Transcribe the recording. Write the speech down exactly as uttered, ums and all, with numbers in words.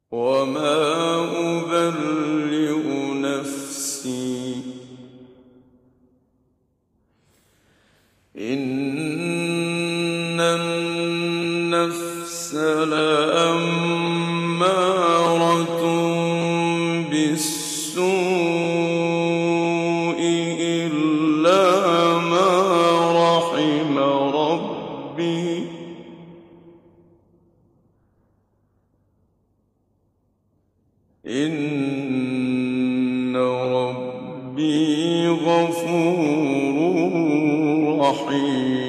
وما أبرئ نفسي إن النفس لأمارة بالسوء إلا ما رحم ربي إن ربي غفور رحيم